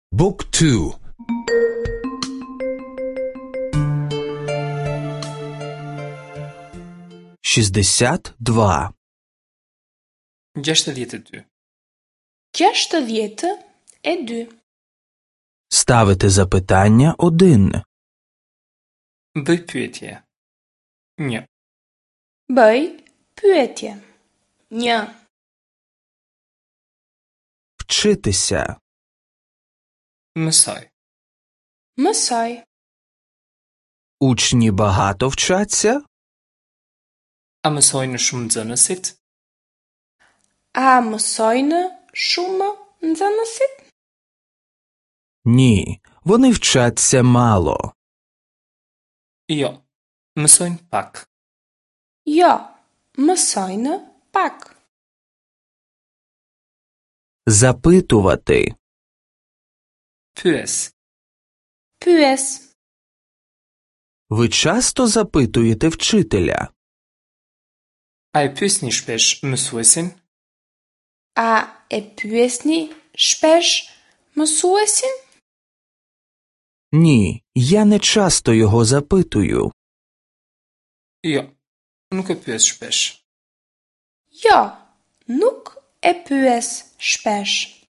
Book 2. 62. 62. 62. Ставити запитання 1. Bëj pyetje. 1. Bëj pyetje. 1. Вчитися. Mësoj. Mësoj. Учні багато вчаться? A mësojnë shumë nxënësit? A mësojnë shumë nxënësit? Ні, вони вчаться мало. Jo, mësojnë pak. Jo, mësojnë pak. Запитувати. Pyes. Pyes. Ви часто запитуєте вчителя? A e pyesni shpesh mësuesin? A e pyesni shpesh mësuesin? Ні, я не часто його запитую. Jo, nuk e pyes shpesh. Jo, nuk e pyes shpesh.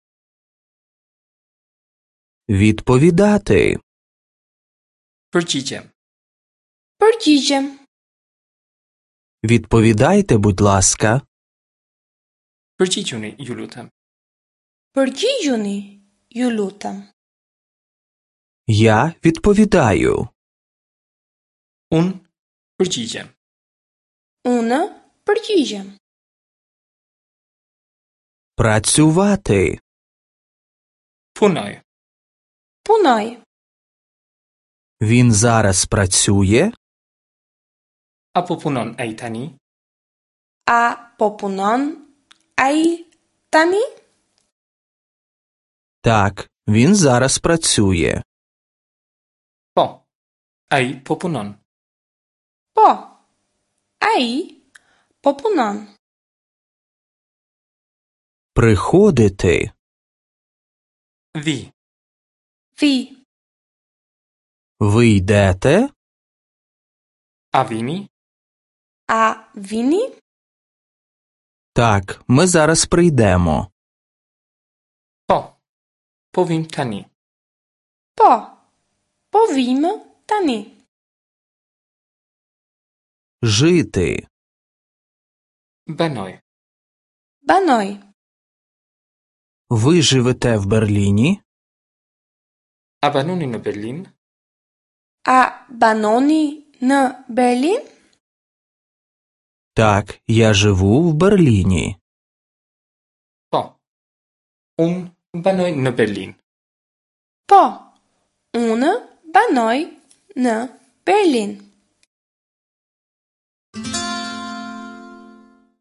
Відповідати. Përgjigjem. Përgjigjem. Відповідайте, будь ласка. Përgjigjuni, ju lutem. Përgjigjuni, ju lutem. Я відповідаю. Unë përgjigjem. Unë përgjigjem. Працювати. Punoj. Punoj. Він зараз працює? Apo punon ai tani? A po punon ai tani? Так, він зараз працює. Po. Ai po punon. Po. Ai po punon. Приходити. Vi. Vi. Ви йдете? A vini? A vini? Так, ми зараз прийдемо. Po. Po vim tani. Po. Po vim tani. Жити. Banoj. Banoj. Ви живете в Берліні? A banoni në Berlin? A banoni në Berlin? Так, я живу в Берліні. Po. Unë banoj në Berlin. Po. Unë banoj në Berlin.